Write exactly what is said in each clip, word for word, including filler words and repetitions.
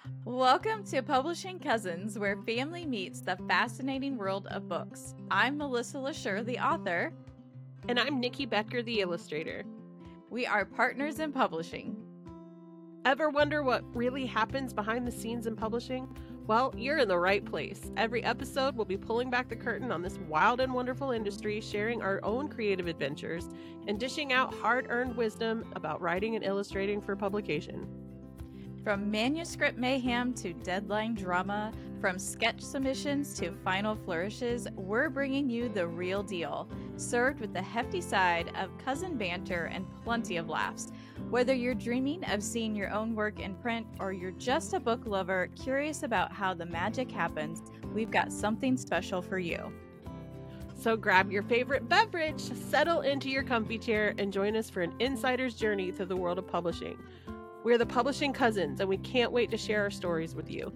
Welcome to Publishing Cousins, where family meets the fascinating world of books. I'm Melissa LaSure, the author. And I'm Nikki Becker, the illustrator. We are partners in publishing. Ever wonder what really happens behind the scenes in publishing? Well, you're in the right place. Every episode, we'll be pulling back the curtain on this wild and wonderful industry, sharing our own creative adventures, and dishing out hard-earned wisdom about writing and illustrating for publication. From manuscript mayhem to deadline drama, from sketch submissions to final flourishes, we're bringing you the real deal, served with the hefty side of cousin banter and plenty of laughs. Whether you're dreaming of seeing your own work in print or you're just a book lover curious about how the magic happens, we've got something special for you. So grab your favorite beverage, settle into your comfy chair, and join us for an insider's journey through the world of publishing. We're the Publishing Cousins, and we can't wait to share our stories with you.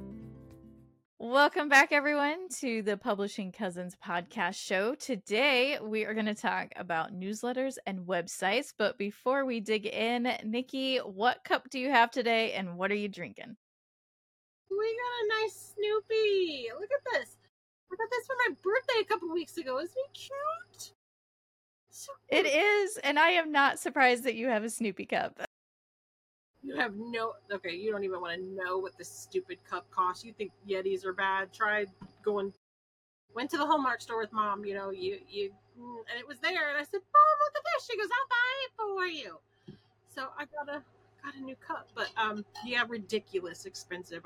Welcome back, everyone, to the Publishing Cousins podcast show. Today, we are going to talk about newsletters and websites. But before we dig in, Nikki, what cup do you have today, and what are you drinking? We got a nice Snoopy. Look at this. I got this for my birthday a couple weeks ago. Isn't it cute? So cute. It is, and I am not surprised that you have a Snoopy cup. You have no, okay, you don't even want to know what this stupid cup costs. You think Yetis are bad. Tried going, went to the Hallmark store with Mom, you know, you, you, and it was there. And I said, Mom, look at this. She goes, I'll buy it for you. So I got a, got a new cup, but, um, yeah, ridiculous expensive.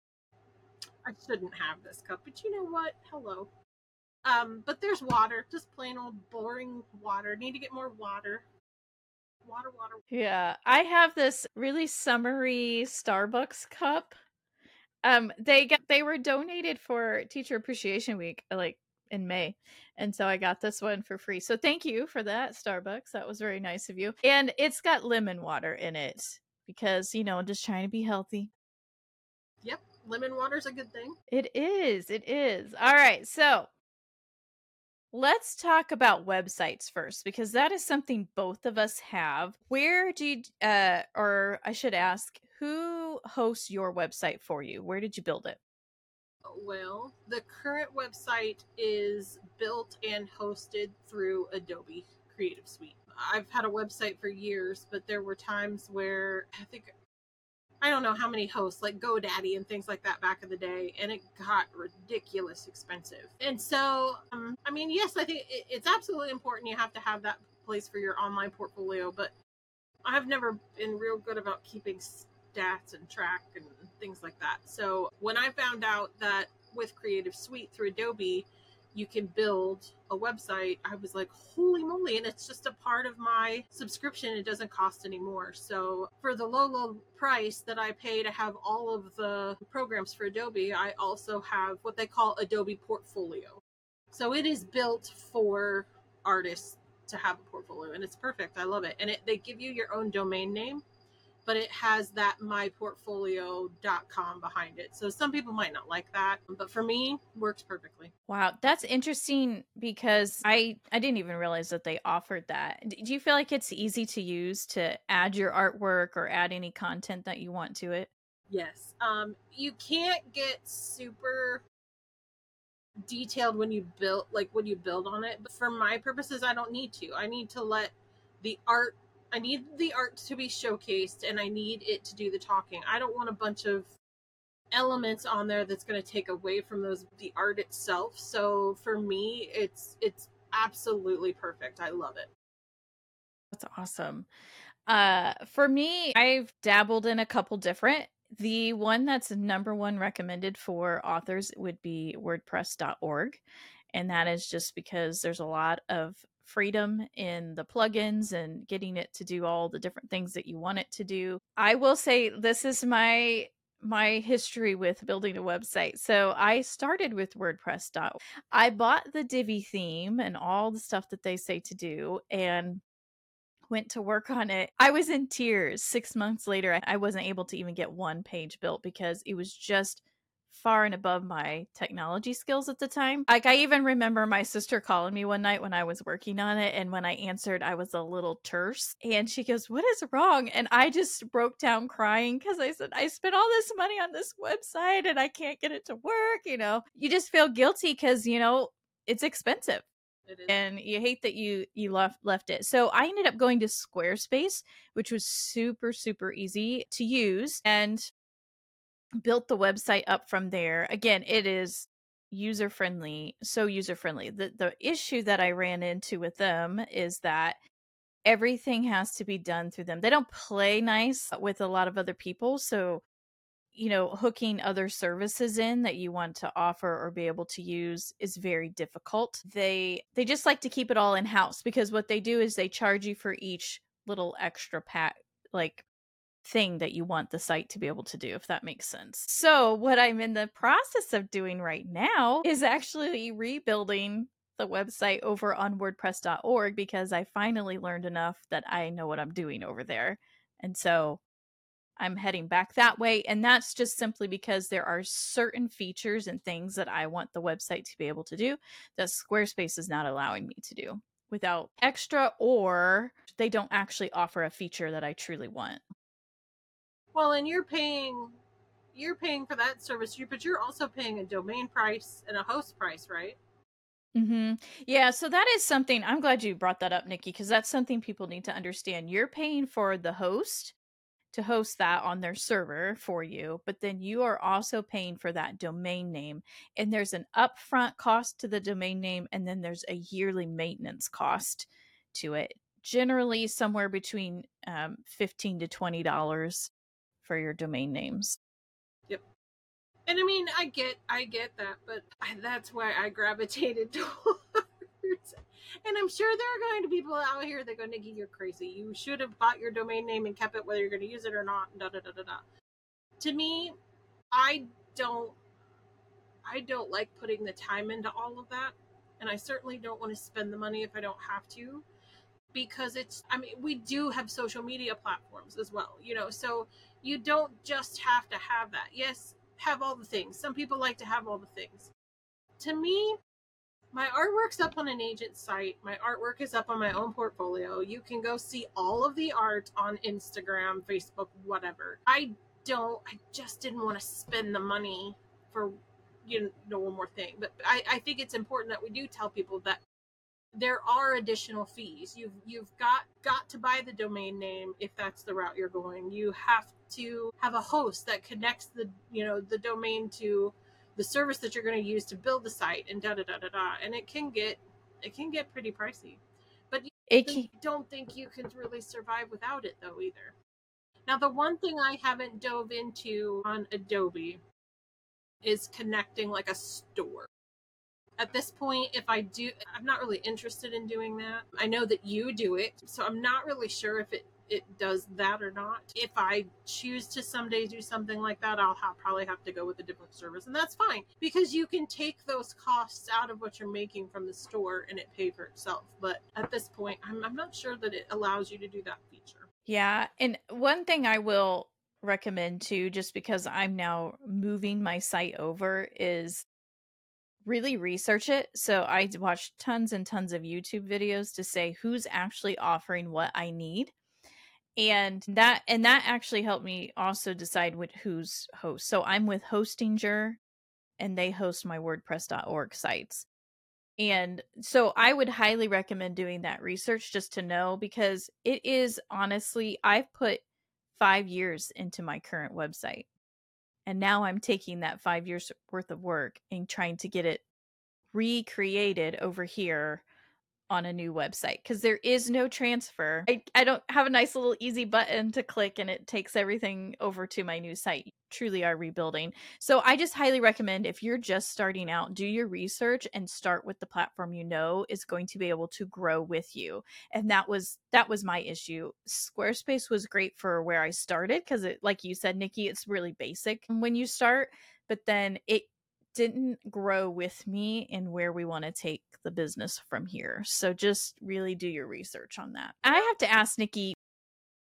I shouldn't have this cup, but you know what? Hello. Um, but there's water, just plain old boring water. Need to get more water. Water, water. Yeah, I have this really summery Starbucks cup. Um, they got they were donated for Teacher Appreciation Week, like in May, and so I got this one for free. So thank you for that, Starbucks. That was very nice of you. And it's got lemon water in it because you know, just trying to be healthy. Yep, lemon water's a good thing. It is. It is. All right, so. Let's talk about websites first, because that is something both of us have. Where do you, uh, or I should ask, who hosts your website for you? Where did you build it? Well, the current website is built and hosted through Adobe Creative Suite. I've had a website for years, but there were times where I think I don't know how many hosts, like GoDaddy and things like that back in the day, and it got ridiculous expensive. And so, um, I mean, yes, I think it, it's absolutely important you have to have that place for your online portfolio, but I've never been real good about keeping stats and track and things like that. So when I found out that with Creative Suite through Adobe, you can build a website, I was like, holy moly. And it's just a part of my subscription. It doesn't cost any more. So for the low, low price that I pay to have all of the programs for Adobe, I also have what they call Adobe Portfolio. So it is built for artists to have a portfolio, and it's perfect. I love it. And it, they give you your own domain name, but it has that my portfolio dot com behind it. So some people might not like that, but for me, works perfectly. Wow, that's interesting because I, I didn't even realize that they offered that. Do you feel like it's easy to use to add your artwork or add any content that you want to it? Yes. Um, you can't get super detailed when you build, like when you build on it. But for my purposes, I don't need to. I need to let the art I need the art to be showcased, and I need it to do the talking. I don't want a bunch of elements on there that's going to take away from those the art itself. So for me, it's it's absolutely perfect. I love it. That's awesome. Uh, for me, I've dabbled in a couple different. The one that's number one recommended for authors would be WordPress dot org. And that is just because there's a lot of freedom in the plugins and getting it to do all the different things that you want it to do. I will say this is my my history with building a website. So I started with WordPress. I bought the Divi theme and all the stuff that they say to do, and went to work on it. I was in tears. Six months later, I wasn't able to even get one page built because it was just far and above my technology skills at the time. Like, I even remember my sister calling me one night when I was working on it, and when I answered, I was a little terse. And she goes, "What is wrong?" And I just broke down crying because I said, "I spent all this money on this website and I can't get it to work." You know, you just feel guilty because, you know, it's expensive. It is. And you hate that you you left left it. So I ended up going to Squarespace, which was super super easy to use, and built the website up from there. Again, it is user friendly, so user friendly. The the issue that I ran into with them is that everything has to be done through them. They don't play nice with a lot of other people, so you know, hooking other services in that you want to offer or be able to use is very difficult. They they just like to keep it all in house, because what they do is they charge you for each little extra pack, like thing that you want the site to be able to do, if that makes sense. So, what I'm in the process of doing right now is actually rebuilding the website over on WordPress dot org, because I finally learned enough that I know what I'm doing over there. And so I'm heading back that way. And that's just simply because there are certain features and things that I want the website to be able to do that Squarespace is not allowing me to do without extra, or they don't actually offer a feature that I truly want. Well, and you're paying you're paying for that service, but you're also paying a domain price and a host price, right? Mm-hmm. Yeah, so that is something, I'm glad you brought that up, Nikki, because that's something people need to understand. You're paying for the host to host that on their server for you, but then you are also paying for that domain name. And there's an upfront cost to the domain name, and then there's a yearly maintenance cost to it. Generally, somewhere between um, fifteen to twenty dollars for your domain names. Yep. And I mean, I get, I get that, but I, that's why I gravitated towards. And I'm sure there are going to be people out here that go, "Nikki, you're crazy. You should have bought your domain name and kept it, whether you're going to use it or not." Da da da da da. To me, I don't, I don't like putting the time into all of that, and I certainly don't want to spend the money if I don't have to. Because it's, I mean, we do have social media platforms as well, you know, so you don't just have to have that. Yes, have all the things. Some people like to have all the things. To me, my artwork's up on an agent site. My artwork is up on my own portfolio. You can go see all of the art on Instagram, Facebook, whatever. I don't, I just didn't want to spend the money for, you know, one more thing. But I, I think it's important that we do tell people that there are additional fees. You've you've got got to buy the domain name if that's the route you're going. You have to have a host that connects the you know the domain to the service that you're going to use to build the site, and da da da da da. And it can get it can get pretty pricey. But you It can, don't think you can really survive without it though either. Now, the one thing I haven't dove into on Adobe is connecting like a store. At this point, if I do, I'm not really interested in doing that. I know that you do it, so I'm not really sure if it it does that or not. If I choose to someday do something like that, I'll have, probably have to go with a different service, and that's fine, because you can take those costs out of what you're making from the store and it pay for itself. But at this point, I'm, I'm not sure that it allows you to do that feature. yeah. And one thing I will recommend too, just because I'm now moving my site over, is really research it. So I watched tons and tons of YouTube videos to say who's actually offering what I need. And that and that actually helped me also decide what who's host. So I'm with Hostinger, and they host my WordPress dot org sites. And so I would highly recommend doing that research just to know, because it is honestly, I've put five years into my current website. And now I'm taking that five years worth of work and trying to get it recreated over here on a new website, because there is no transfer. I, I don't have a nice little easy button to click and it takes everything over to my new site. You truly are rebuilding. So I just highly recommend, if you're just starting out, do your research and start with the platform you know is going to be able to grow with you. And that was that was my issue. Squarespace was great for where I started, because it, like you said, Nikki, it's really basic when you start, but then it didn't grow with me in where we want to take the business from here. So just really do your research on that. I have to ask Nikki,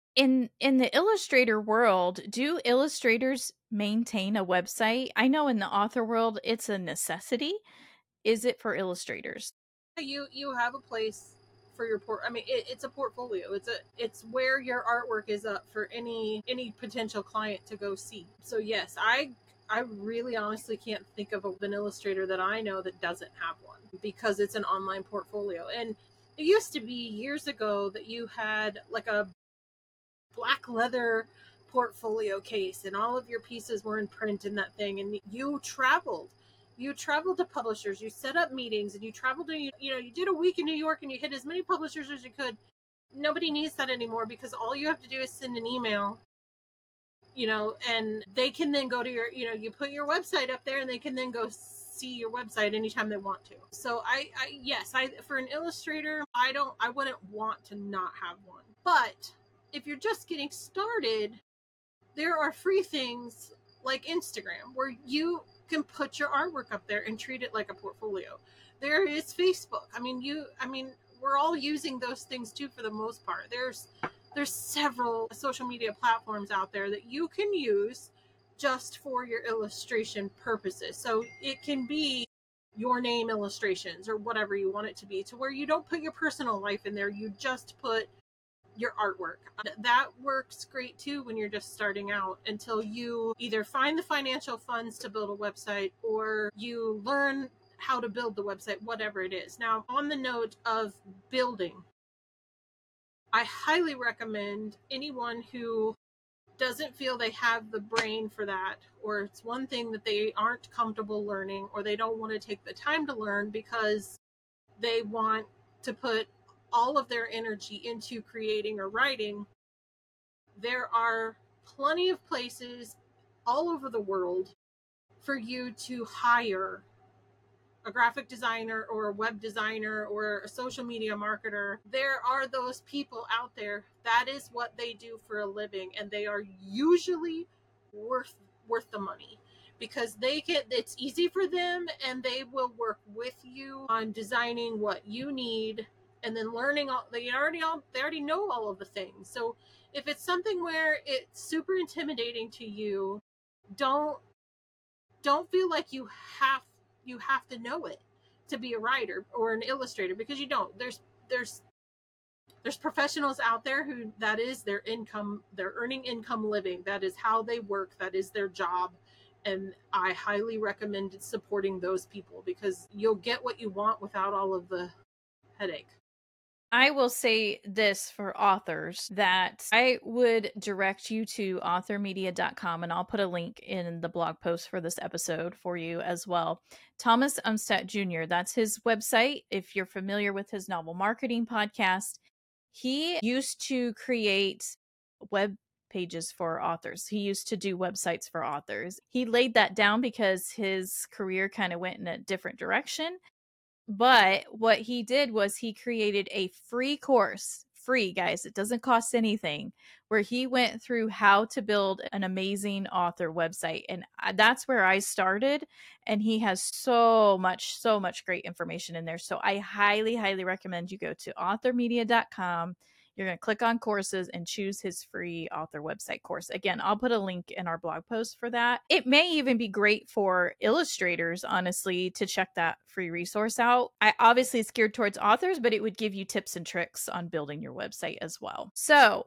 In in the illustrator world, do illustrators maintain a website? I know in the author world, it's a necessity. Is it for illustrators? You you have a place for your port. I mean, it, it's a portfolio. It's a it's where your artwork is up for any any potential client to go see. So yes, I I really honestly can't think of an illustrator that I know that doesn't have one, because it's an online portfolio. And it used to be years ago that you had like a black leather portfolio case and all of your pieces were in print in that thing, and you traveled you traveled to publishers, you set up meetings, and you traveled to, you, you know, you did a week in New York and you hit as many publishers as you could. Nobody needs that anymore, because all you have to do is send an email, you know, and they can then go to your, you know, you put your website up there and they can then go see your website anytime they want to. So I, I yes, I for an illustrator, I don't I wouldn't want to not have one. But if you're just getting started, there are free things like Instagram where you can put your artwork up there and treat it like a portfolio. There is Facebook. I mean, you I mean, we're all using those things too for the most part. There's there's several social media platforms out there that you can use just for your illustration purposes. So it can be your name illustrations or whatever you want it to be, to where you don't put your personal life in there. You just put your artwork. That works great too when you're just starting out, until you either find the financial funds to build a website or you learn how to build the website, whatever it is. Now, on the note of building, I highly recommend anyone who doesn't feel they have the brain for that, or it's one thing that they aren't comfortable learning, or they don't want to take the time to learn because they want to put all of their energy into creating or writing. There are plenty of places all over the world for you to hire a graphic designer or a web designer or a social media marketer. There are those people out there. That is what they do for a living, and they are usually worth worth the money, because they get it's easy for them, and they will work with you on designing what you need, and then learning all they already all they already know all of the things. So if it's something where it's super intimidating to you, don't don't feel like you have you have to know it to be a writer or an illustrator, because you don't. There's there's there's professionals out there who that is their income, they're earning income living. That is how they work, that is their job. And I highly recommend supporting those people, because you'll get what you want without all of the headache. I will say this for authors, that I would direct you to author media dot com, and I'll put a link in the blog post for this episode for you as well. Thomas Umstattd Junior, that's his website. If you're familiar with his novel marketing podcast, he used to create web pages for authors. He used to do websites for authors. He laid that down because his career kind of went in a different direction. But what he did was he created a free course, free, guys, it doesn't cost anything, where he went through how to build an amazing author website. And that's where I started. And he has so much, so much great information in there. So I highly, highly recommend you go to author media dot com. You're going to click on courses and choose his free author website course. Again, I'll put a link in our blog post for that. It may even be great for illustrators, honestly, to check that free resource out. I obviously it's geared towards authors, but it would give you tips and tricks on building your website as well. So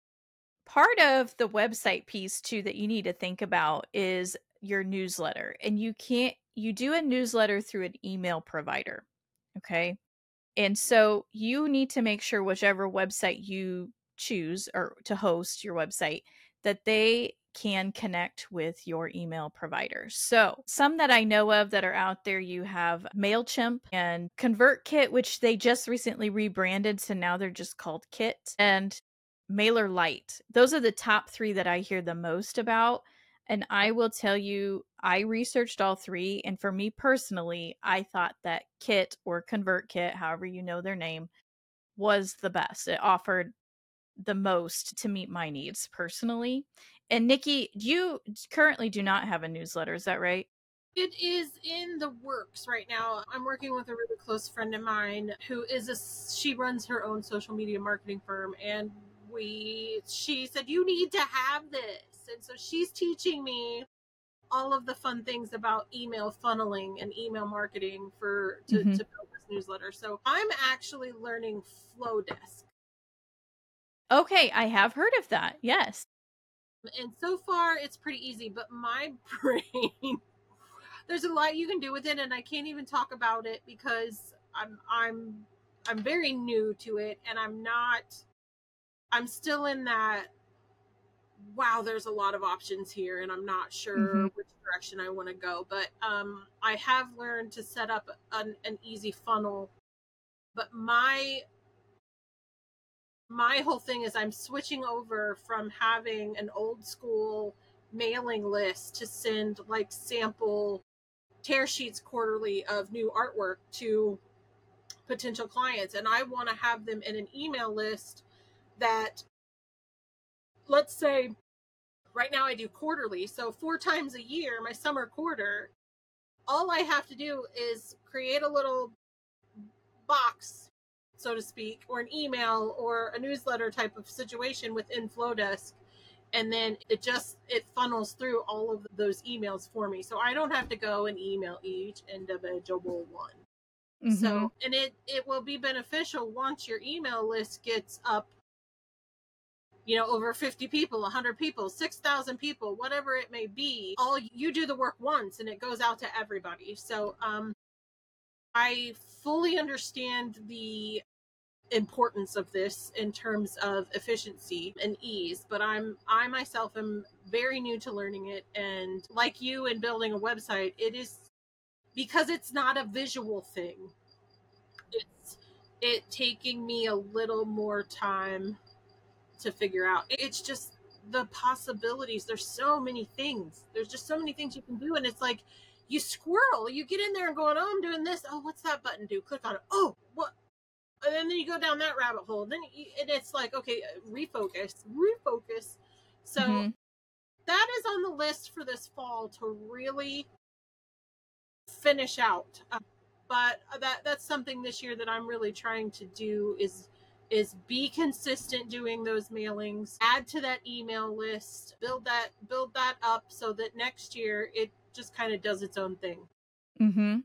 part of the website piece too that you need to think about is your newsletter. And you can't, you do a newsletter through an email provider. Okay. And so you need to make sure whichever website you choose or to host your website, that they can connect with your email provider. So some that I know of that are out there, you have MailChimp and ConvertKit, which they just recently rebranded. So now they're just called Kit, and MailerLite. Those are the top three that I hear the most about. And I will tell you, I researched all three. And for me personally, I thought that Kit or ConvertKit, however you know their name, was the best. It offered the most to meet my needs personally. And Nikki, you currently do not have a newsletter. Is that right? It is in the works right now. I'm working with a really close friend of mine who is a, she runs her own social media marketing firm. And we she said, you need to have this. And so she's teaching me all of the fun things about email funneling and email marketing for to, Mm-hmm. to build this newsletter. So I'm actually learning Flowdesk. Okay, I have heard of that. Yes. And so far it's pretty easy, but my brain, there's a lot you can do with it, and I can't even talk about it because I'm I'm I'm very new to it, and I'm not I'm still in that, wow, there's a lot of options here, and I'm not sure Mm-hmm. which direction I want to go. But um, I have learned to set up an, an easy funnel. But my my whole thing is I'm switching over from having an old school mailing list to send like sample tear sheets quarterly of new artwork to potential clients, and I want to have them in an email list that, let's say, right now I do quarterly, so four times a year, my summer quarter, all I have to do is create a little box, so to speak, or an email or a newsletter type of situation within Flowdesk, and then it just it funnels through all of those emails for me, so I don't have to go and email each individual one. Mm-hmm. So, and it it will be beneficial once your email list gets up, you know, over fifty people, one hundred people, six thousand people, whatever it may be. All you do the work once and it goes out to everybody. So, um I fully understand the importance of this in terms of efficiency and ease, but I'm I myself am very new to learning it, and like you in building a website, it is, because it's not a visual thing. It's it taking me a little more time to figure out. It's just the possibilities. There's so many things. There's just so many things you can do, and it's like you squirrel. You get in there and going, "Oh, I'm doing this. Oh, what's that button do?" Click on it. Oh, what? And then you go down that rabbit hole. Then you, and it's like, okay, refocus, refocus. So Mm-hmm. that is on the list for this fall to really finish out. Uh, but that that's something this year that I'm really trying to do is is be consistent doing those mailings, add to that email list, build that build that up so that next year it just kind of does its own thing. Mm-hmm.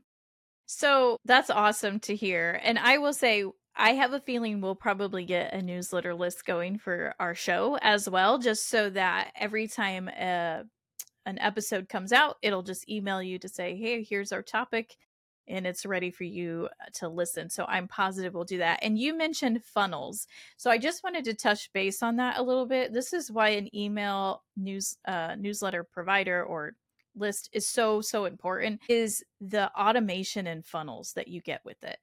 So that's awesome to hear. And I will say, I have a feeling we'll probably get a newsletter list going for our show as well, just so that every time uh, an episode comes out, it'll just email you to say, hey, here's our topic, and it's ready for you uh, to listen. So I'm positive we'll do that. And you mentioned funnels. So I just wanted to touch base on that a little bit. This is why an email news uh, newsletter provider or list is so so important, is the automation and funnels that you get with it.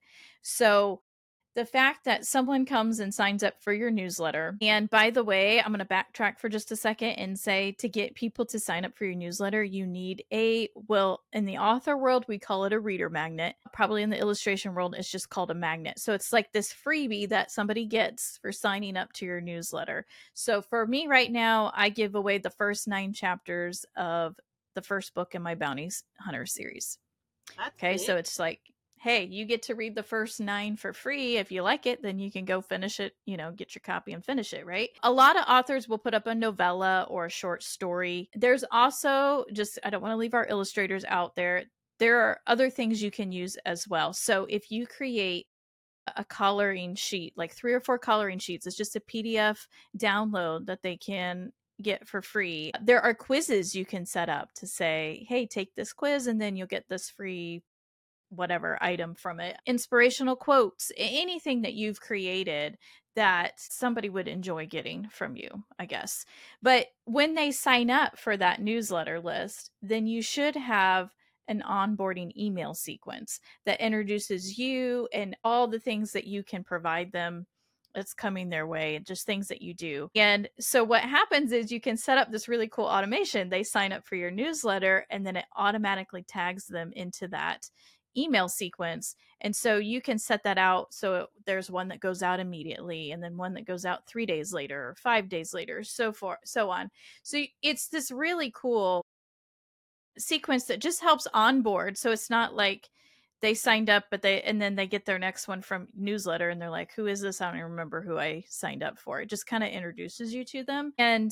So the fact that someone comes and signs up for your newsletter, and by the way, I'm going to backtrack for just a second and say, to get people to sign up for your newsletter, you need a, well, in the author world, we call it a reader magnet. Probably in the illustration world, it's just called a magnet. So it's like this freebie that somebody gets for signing up to your newsletter. So for me right now, I give away the first nine chapters of the first book in my Bounty Hunter series. That's Okay, big. so it's like, hey, you get to read the first nine for free. If you like it, then you can go finish it, you know, get your copy and finish it, right? A lot of authors will put up a novella or a short story. There's also, just, I don't want to leave our illustrators out there, there are other things you can use as well. So if you create a coloring sheet, like three or four coloring sheets, it's just a P D F download that they can get for free. There are quizzes you can set up to say, hey, take this quiz and then you'll get this free whatever item from it. Inspirational quotes, anything that you've created that somebody would enjoy getting from you, I guess. But when they sign up for that newsletter list, then you should have an onboarding email sequence that introduces you and all the things that you can provide them that's coming their way, just things that you do. And so what happens is you can set up this really cool automation. They sign up for your newsletter and then it automatically tags them into that email sequence. And so you can set that out. So there's one that goes out immediately and then one that goes out three days later or five days later, so forth, so on. So it's this really cool sequence that just helps onboard. So it's not like they signed up, but they, and then they get their next one from newsletter and they're like, who is this? I don't even remember who I signed up for. It just kind of introduces you to them. And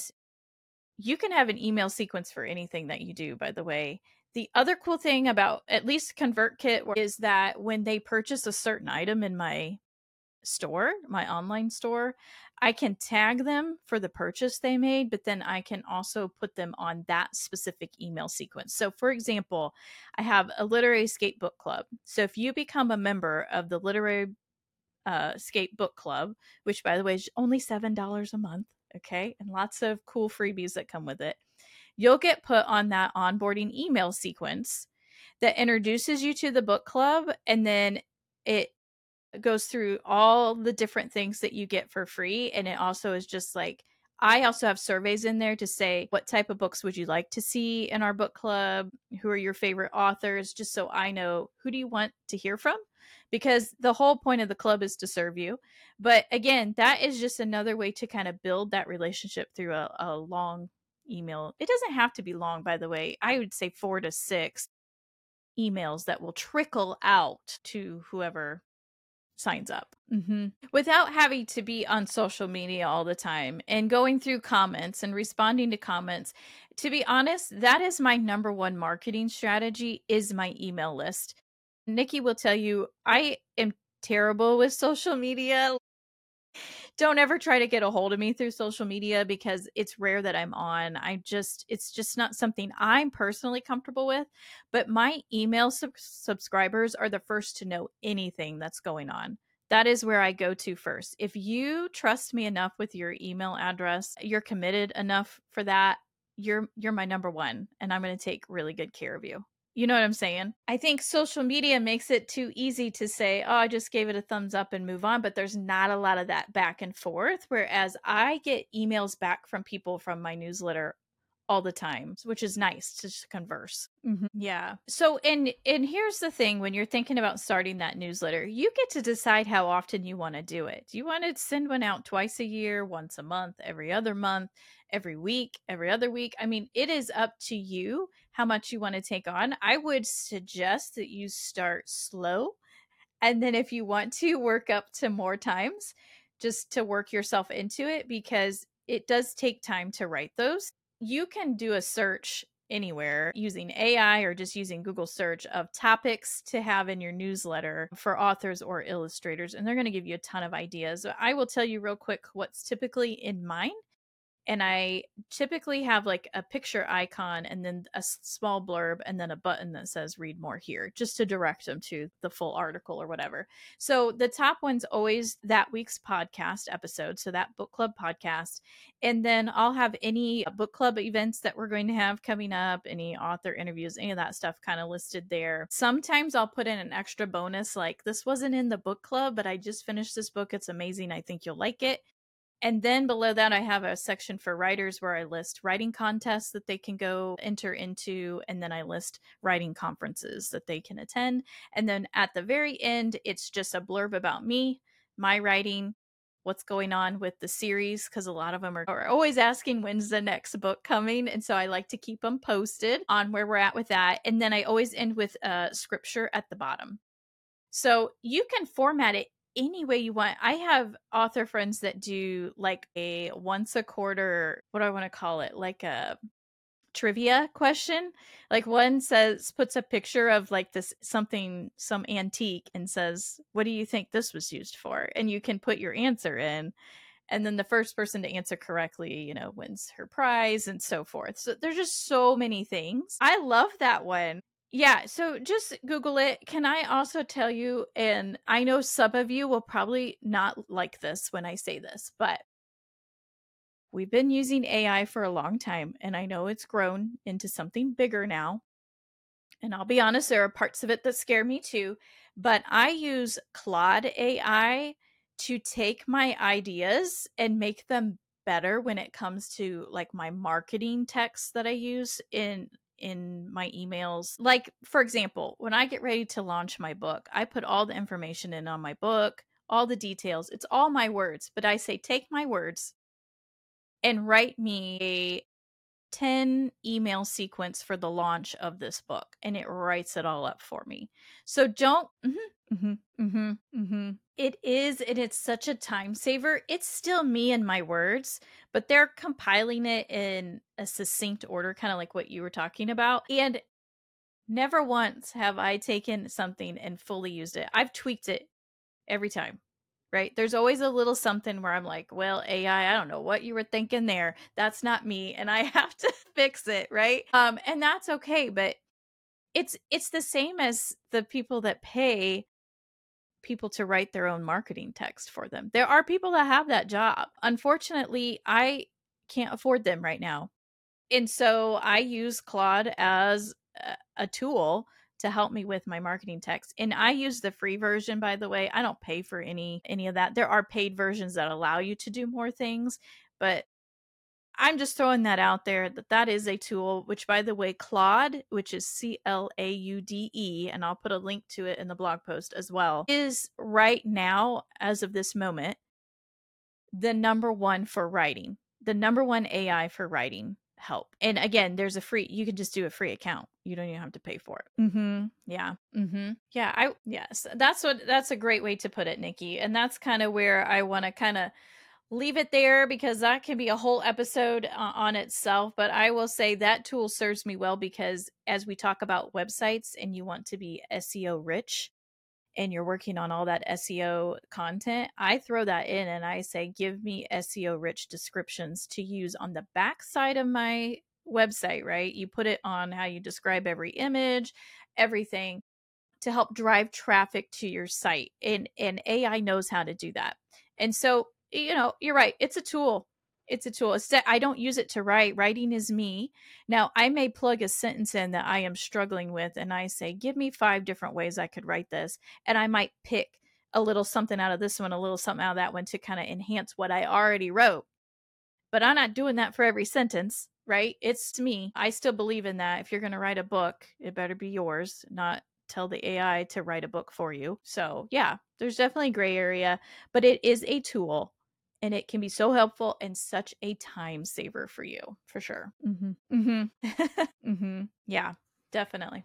you can have an email sequence for anything that you do, by the way. The other cool thing about at least ConvertKit is that when they purchase a certain item in my store, my online store, I can tag them for the purchase they made, but then I can also put them on that specific email sequence. So for example, I have a Literary Escape book club. So if you become a member of the Literary uh, Escape book club, which by the way is only seven dollars a month, okay, and lots of cool freebies that come with it, you'll get put on that onboarding email sequence that introduces you to the book club, and then it goes through all the different things that you get for free. And it also is just like, I also have surveys in there to say, what type of books would you like to see in our book club? Who are your favorite authors? Just so I know, who do you want to hear from? Because the whole point of the club is to serve you. But again, that is just another way to kind of build that relationship through a, a long email. It doesn't have to be long, by the way. I would say four to six emails that will trickle out to whoever signs up, mm-hmm. without having to be on social media all the time and going through comments and responding to comments. To be honest, that is my number one marketing strategy, is my email list. Nikki will tell you I am terrible with social media. Don't ever try to get a hold of me through social media because it's rare that I'm on. I just, it's just not something I'm personally comfortable with. But my email sub- subscribers are the first to know anything that's going on. That is where I go to first. If you trust me enough with your email address, you're committed enough for that, you're you're my number one, and I'm going to take really good care of you. You know what I'm saying? I think social media makes it too easy to say, oh, I just gave it a thumbs up and move on. But there's not a lot of that back and forth. Whereas I get emails back from people from my newsletter all the time, which is nice to just converse. Mm-hmm. Yeah. So, and and here's the thing: when you're thinking about starting that newsletter, you get to decide how often you want to do it. Do you want to send one out twice a year, once a month, every other month, every week, every other week? I mean, it is up to you how much you want to take on. I would suggest that you start slow, and then if you want to work up to more times, just to work yourself into it, because it does take time to write those. You can do a search anywhere using A I or just using Google search of topics to have in your newsletter for authors or illustrators, and they're going to give you a ton of ideas. I will tell you real quick what's typically in mine. And I typically have like a picture icon and then a small blurb and then a button that says read more here, just to direct them to the full article or whatever. So the top one's always that week's podcast episode. So that book club podcast. And then I'll have any book club events that we're going to have coming up, any author interviews, any of that stuff kind of listed there. Sometimes I'll put in an extra bonus, like this wasn't in the book club, but I just finished this book. It's amazing. I think you'll like it. And then below that, I have a section for writers where I list writing contests that they can go enter into. And then I list writing conferences that they can attend. And then at the very end, it's just a blurb about me, my writing, what's going on with the series, because a lot of them are, are always asking when's the next book coming. And so I like to keep them posted on where we're at with that. And then I always end with a scripture at the bottom. So you can format it any way you want. I have author friends that do like a once a quarter, what do I want to call it? Like a trivia question. Like one says, puts a picture of like this something, some antique, and says, what do you think this was used for? And you can put your answer in. And then the first person to answer correctly, you know, wins her prize and so forth. So there's just so many things. I love that one. Yeah, so just Google it. Can I also tell you, and I know some of you will probably not like this when I say this, but we've been using A I for a long time, and I know it's grown into something bigger now. And I'll be honest, there are parts of it that scare me too, but I use Claude A I to take my ideas and make them better when it comes to like my marketing text that I use in in my emails. Like, for example, when I get ready to launch my book, I put all the information in on my book, all the details. It's all my words, but I say, take my words and write me a ten email sequence for the launch of this book, and it writes it all up for me. So don't, mm-hmm, mm-hmm, mm-hmm, mm-hmm. It is, and it's such a time saver. It's still me and my words, but they're compiling it in a succinct order, kind of like what you were talking about. And never once have I taken something and fully used it. I've tweaked it every time. Right? There's always a little something where I'm like, well, A I, I don't know what you were thinking there. That's not me. And I have to fix it. Right. Um, and that's okay. But it's, it's the same as the people that pay people to write their own marketing text for them. There are people that have that job. Unfortunately, I can't afford them right now. And so I use Claude as a, a tool to help me with my marketing text. And I use the free version, by the way. I don't pay for any any of that. There are paid versions that allow you to do more things, but I'm just throwing that out there that that is a tool, which, by the way, Claude, which is C L A U D E, and I'll put a link to it in the blog post as well, is right now, as of this moment, the number one for writing, the number one A I for writing help. And again, there's a free, you can just do a free account. You don't even have to pay for it. Mm-hmm. Yeah. Mm-hmm. Yeah. I, yes, that's what, that's a great way to put it, Nikki. And that's kind of where I want to kind of leave it there, because that can be a whole episode uh, on itself. But I will say that tool serves me well, because as we talk about websites and you want to be S E O rich, and you're working on all that S E O content, I throw that in and I say, give me S E O rich descriptions to use on the back side of my website, right? You put it on how you describe every image, everything, to help drive traffic to your site. And, and A I knows how to do that. And so, you know, you're right. It's a tool. It's a tool. It's, I don't use it to write. Writing is me. Now, I may plug a sentence in that I am struggling with, and I say, give me five different ways I could write this. And I might pick a little something out of this one, a little something out of that one to kind of enhance what I already wrote. But I'm not doing that for every sentence, right? It's me. I still believe in that. If you're going to write a book, it better be yours, not tell the A I to write a book for you. So yeah, there's definitely a gray area, but it is a tool. And it can be so helpful and such a time saver for you, for sure. Mm-hmm. Mm-hmm. mm-hmm. Yeah, definitely.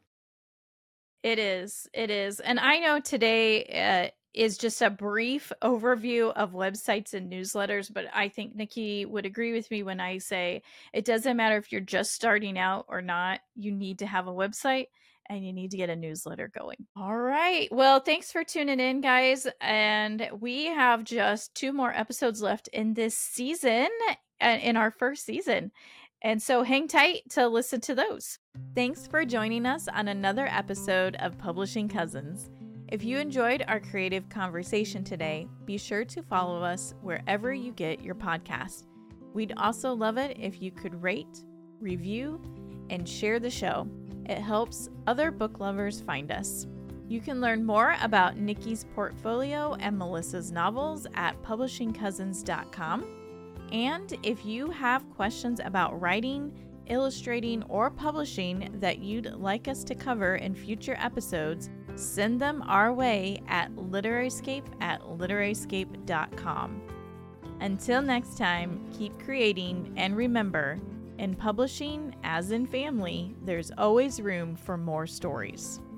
It is. It is. And I know today uh, is just a brief overview of websites and newsletters, but I think Nikki would agree with me when I say it doesn't matter if you're just starting out or not. You need to have a website. And you need to get a newsletter going. All right. Well, thanks for tuning in, guys. And we have just two more episodes left in this season, in our first season. And so hang tight to listen to those. Thanks for joining us on another episode of Publishing Cousins. If you enjoyed our creative conversation today, be sure to follow us wherever you get your podcast. We'd also love it if you could rate, review, and share the show. It helps other book lovers find us. You can learn more about Nikki's portfolio and Melissa's novels at publishing cousins dot com. And if you have questions about writing, illustrating, or publishing that you'd like us to cover in future episodes, send them our way at literaryscape at literaryscape dot com. Until next time, keep creating, and remember, in publishing, as in family, there's always room for more stories.